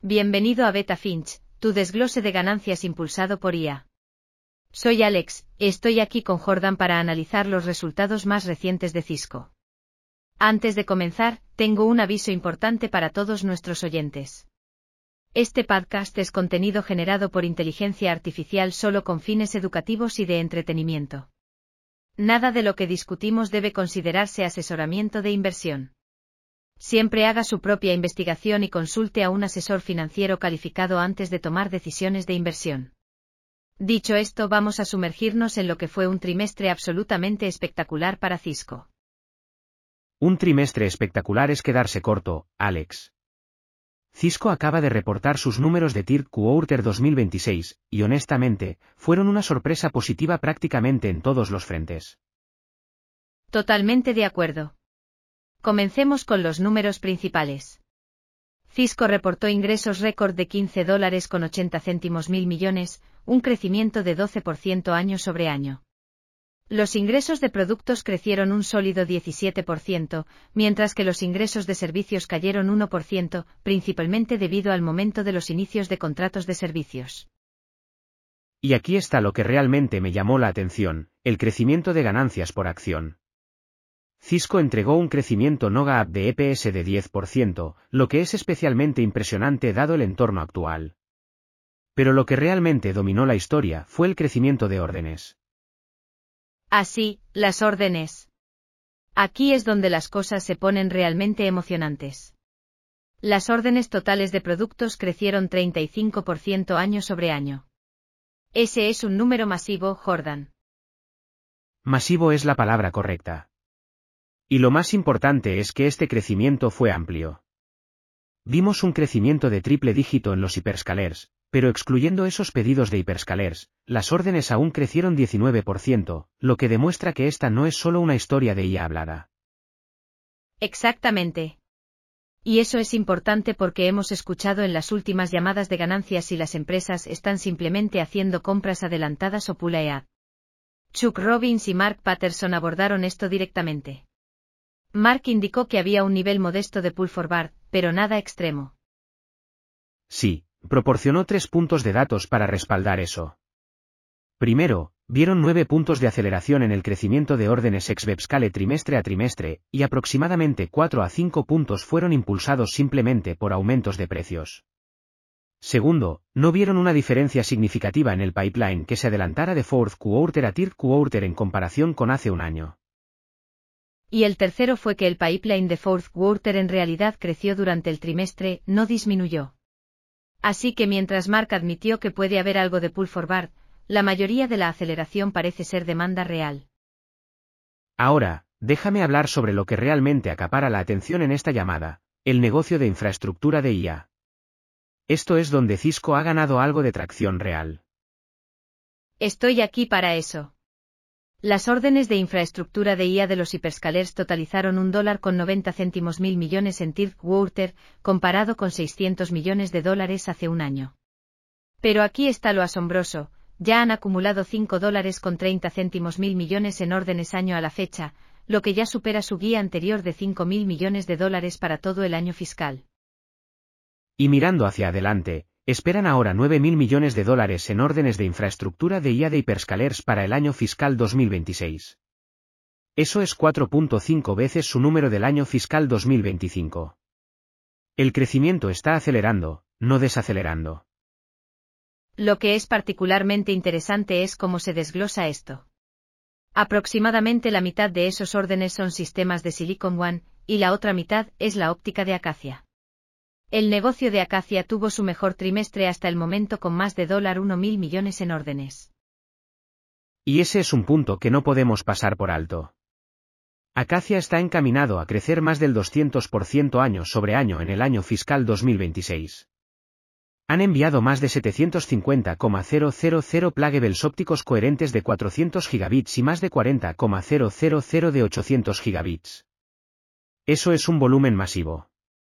Bienvenido a Beta Finch, tu desglose de ganancias impulsado por IA. Soy Alex, estoy aquí con Jordan para analizar los resultados más recientes de Cisco. Antes de comenzar, tengo un aviso importante para todos nuestros oyentes. Este podcast es contenido generado por inteligencia artificial solo con fines educativos y de entretenimiento. Nada de lo que discutimos debe considerarse asesoramiento de inversión. Siempre haga su propia investigación y consulte a un asesor financiero calificado antes de tomar decisiones de inversión. Dicho esto, vamos a sumergirnos en lo que fue un trimestre absolutamente espectacular para Cisco. Un trimestre espectacular es quedarse corto, Alex. Cisco acaba de reportar sus números de Third Quarter 2026, y honestamente, fueron una sorpresa positiva prácticamente en todos los frentes. Totalmente de acuerdo. Comencemos con los números principales. Cisco reportó ingresos récord de $15.80 mil millones, un crecimiento de 12% año sobre año. Los ingresos de productos crecieron un sólido 17%, mientras que los ingresos de servicios cayeron 1%, principalmente debido al momento de los inicios de contratos de servicios. Y aquí está lo que realmente me llamó la atención, el crecimiento de ganancias por acción. Cisco entregó un crecimiento no GAAP de EPS de 10%, lo que es especialmente impresionante dado el entorno actual. Pero lo que realmente dominó la historia fue el crecimiento de órdenes. Así, las órdenes. Aquí es donde las cosas se ponen realmente emocionantes. Las órdenes totales de productos crecieron 35% año sobre año. Ese es un número masivo, Jordan. Masivo es la palabra correcta. Y lo más importante es que este crecimiento fue amplio. Vimos un crecimiento de triple dígito en los hyperscalers, pero excluyendo esos pedidos de hyperscalers, las órdenes aún crecieron 19%, lo que demuestra que esta no es solo una historia de IA hablada. Exactamente. Y eso es importante porque hemos escuchado en las últimas llamadas de ganancias si las empresas están simplemente haciendo compras adelantadas o pull-ahead. Chuck Robbins y Mark Patterson abordaron esto directamente. Mark indicó que había un nivel modesto de pull forward, pero nada extremo. Sí, proporcionó 3 puntos de datos para respaldar eso. Primero, vieron 9 puntos de aceleración en el crecimiento de órdenes ex-Webscale trimestre a trimestre, y aproximadamente 4 a 5 puntos fueron impulsados simplemente por aumentos de precios. Segundo, no vieron una diferencia significativa en el pipeline que se adelantara de Fourth Quarter a Third Quarter en comparación con hace un año. Y el tercero fue que el pipeline de Fourth Quarter en realidad creció durante el trimestre, no disminuyó. Así que mientras Mark admitió que puede haber algo de pull forward, la mayoría de la aceleración parece ser demanda real. Ahora, déjame hablar sobre lo que realmente acapara la atención en esta llamada, el negocio de infraestructura de IA. Esto es donde Cisco ha ganado algo de tracción real. Estoy aquí para eso. Las órdenes de infraestructura de IA de los hyperscalers totalizaron $1.90 mil millones en Third Quarter, comparado con $600 millones hace un año. Pero aquí está lo asombroso, ya han acumulado $5.30 mil millones en órdenes año a la fecha, lo que ya supera su guía anterior de $5.000 millones para todo el año fiscal. Y mirando hacia adelante, esperan ahora $9.000 millones en órdenes de infraestructura de IA de hyperscalers para el año fiscal 2026. Eso es 4.5 veces su número del año fiscal 2025. El crecimiento está acelerando, no desacelerando. Lo que es particularmente interesante es cómo se desglosa esto. Aproximadamente la mitad de esos órdenes son sistemas de Silicon One, y la otra mitad es la óptica de Acacia. El negocio de Acacia tuvo su mejor trimestre hasta el momento con más de $1.000 millones en órdenes. Y ese es un punto que no podemos pasar por alto. Acacia está encaminado a crecer más del 200% año sobre año en el año fiscal 2026. Han enviado más de 750,000 pluggables ópticos coherentes de 400 gigabits y más de 40,000 de 800 gigabits. Eso es un volumen masivo.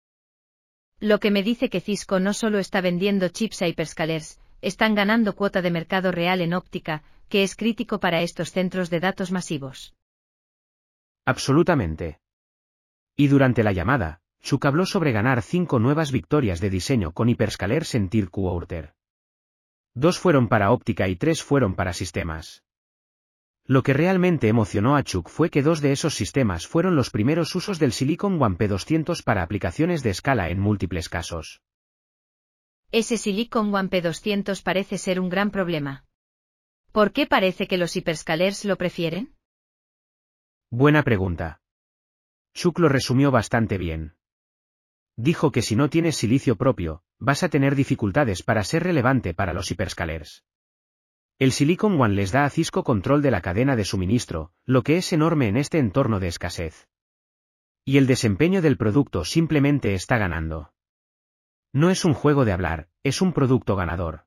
Lo que me dice que Cisco no solo está vendiendo chips a hyperscalers, están ganando cuota de mercado real en óptica, que es crítico para estos centros de datos masivos. Absolutamente. Y durante la llamada, Chuck habló sobre ganar 5 nuevas victorias de diseño con Hyperscalers en Third Quarter. 2 fueron para óptica y 3 fueron para sistemas. Lo que realmente emocionó a Chuck fue que 2 de esos sistemas fueron los primeros usos del Silicon One P200 para aplicaciones de escala en múltiples casos. Ese Silicon One P200 parece ser un gran problema. ¿Por qué parece que los Hyperscalers lo prefieren? Buena pregunta. Chuck lo resumió bastante bien. Dijo que si no tienes silicio propio, vas a tener dificultades para ser relevante para los Hyperscalers. El Silicon One les da a Cisco control de la cadena de suministro, lo que es enorme en este entorno de escasez. Y el desempeño del producto simplemente está ganando. No es un juego de hablar, es un producto ganador.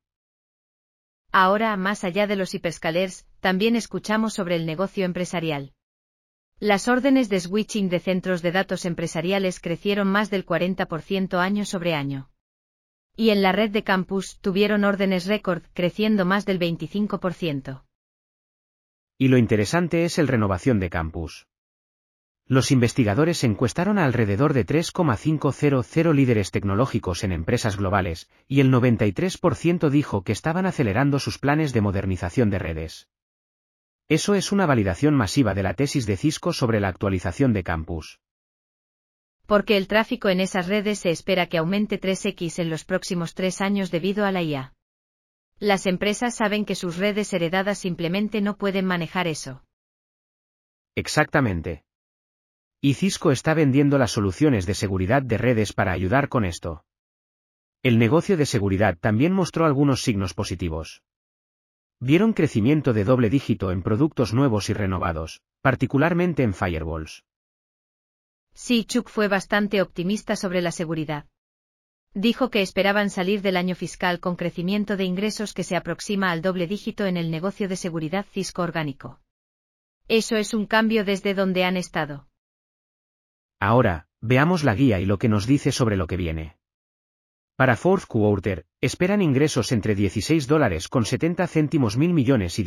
Ahora, más allá de los Hyperscalers, también escuchamos sobre el negocio empresarial. Las órdenes de switching de centros de datos empresariales crecieron más del 40% año sobre año. Y en la red de campus tuvieron órdenes récord, creciendo más del 25%. Y lo interesante es el renovación de campus. Los investigadores encuestaron a alrededor de 3,500 líderes tecnológicos en empresas globales, y el 93% dijo que estaban acelerando sus planes de modernización de redes. Eso es una validación masiva de la tesis de Cisco sobre la actualización de campus. Porque el tráfico en esas redes se espera que aumente 3x en los próximos 3 años debido a la IA. Las empresas saben que sus redes heredadas simplemente no pueden manejar eso. Exactamente. Y Cisco está vendiendo las soluciones de seguridad de redes para ayudar con esto. El negocio de seguridad también mostró algunos signos positivos. Vieron crecimiento de doble dígito en productos nuevos y renovados, particularmente en firewalls. Sí, Chuck fue bastante optimista sobre la seguridad. Dijo que esperaban salir del año fiscal con crecimiento de ingresos que se aproxima al doble dígito en el negocio de seguridad Cisco orgánico. Eso es un cambio desde donde han estado. Ahora, veamos la guía y lo que nos dice sobre lo que viene. Para Fourth Quarter, esperan ingresos entre $16.70 mil millones y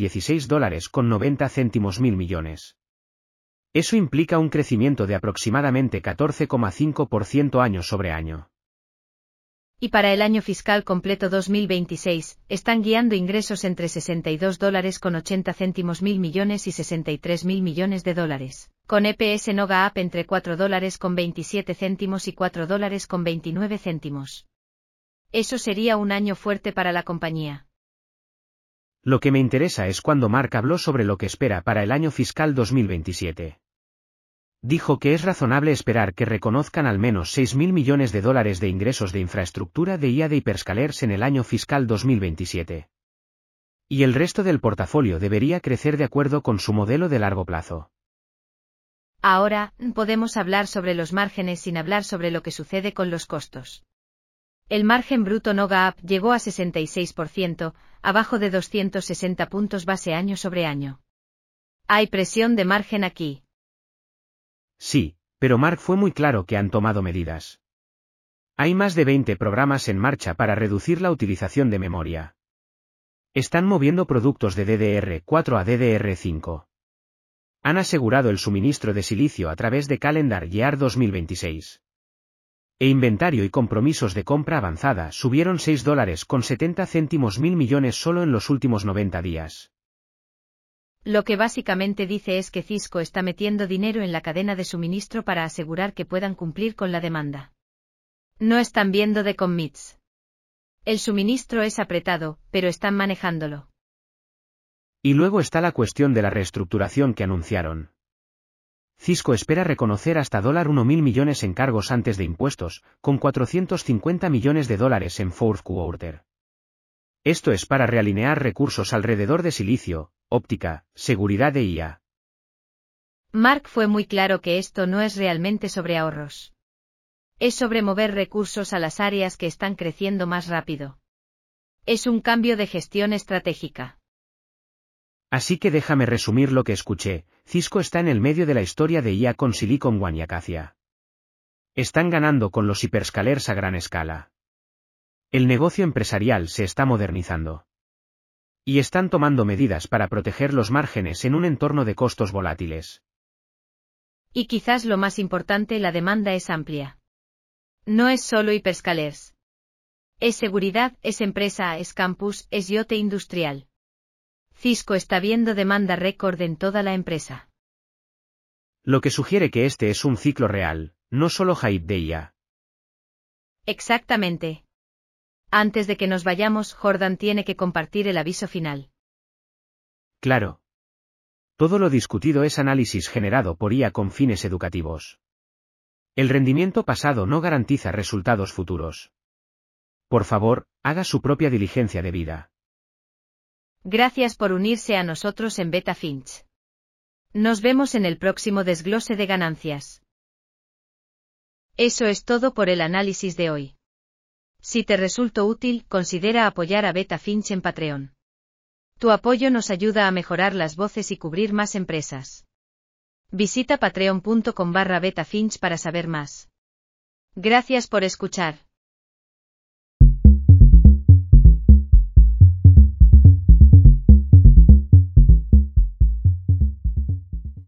$16.90 mil millones. Eso implica un crecimiento de aproximadamente 14,5% año sobre año. Y para el año fiscal completo 2026, están guiando ingresos entre $62.80 mil millones y $63 mil millones de dólares, con EPS no GAAP entre $4.27 y $4.29. Eso sería un año fuerte para la compañía. Lo que me interesa es cuando Mark habló sobre lo que espera para el año fiscal 2027. Dijo que es razonable esperar que reconozcan al menos $6.000 millones de ingresos de infraestructura de IA de Hyperscalers en el año fiscal 2027. Y el resto del portafolio debería crecer de acuerdo con su modelo de largo plazo. Ahora, podemos hablar sobre los márgenes sin hablar sobre lo que sucede con los costos. El margen bruto no GAAP llegó a 66%, abajo de 260 puntos base año sobre año. ¿Hay presión de margen aquí? Sí, pero Mark fue muy claro que han tomado medidas. Hay más de 20 programas en marcha para reducir la utilización de memoria. Están moviendo productos de DDR4 a DDR5. Han asegurado el suministro de silicio a través de Calendar Year 2026. E inventario y compromisos de compra avanzada subieron $6.70 mil millones solo en los últimos 90 días. Lo que básicamente dice es que Cisco está metiendo dinero en la cadena de suministro para asegurar que puedan cumplir con la demanda. No están viendo de commits. El suministro es apretado, pero están manejándolo. Y luego está la cuestión de la reestructuración que anunciaron. Cisco espera reconocer hasta $1.000 millones en cargos antes de impuestos, con $450 millones en Fourth Quarter. Esto es para realinear recursos alrededor de silicio, óptica, seguridad e IA. Mark fue muy claro que esto no es realmente sobre ahorros. Es sobre mover recursos a las áreas que están creciendo más rápido. Es un cambio de gestión estratégica. Así que déjame resumir lo que escuché. Cisco está en el medio de la historia de IA con Silicon One y Acacia. Están ganando con los Hyperscalers a gran escala. El negocio empresarial se está modernizando. Y están tomando medidas para proteger los márgenes en un entorno de costos volátiles. Y quizás lo más importante, la demanda es amplia. No es solo Hyperscalers. Es seguridad, es empresa, es campus, es IoT industrial. Cisco está viendo demanda récord en toda la empresa. Lo que sugiere que este es un ciclo real, no solo hype de IA. Exactamente. Antes de que nos vayamos, Jordan tiene que compartir el aviso final. Claro. Todo lo discutido es análisis generado por IA con fines educativos. El rendimiento pasado no garantiza resultados futuros. Por favor, haga su propia diligencia debida. Gracias por unirse a nosotros en Beta Finch. Nos vemos en el próximo desglose de ganancias. Eso es todo por el análisis de hoy. Si te resultó útil, considera apoyar a Beta Finch en Patreon. Tu apoyo nos ayuda a mejorar las voces y cubrir más empresas. Visita patreon.com/betafinch para saber más. Gracias por escuchar.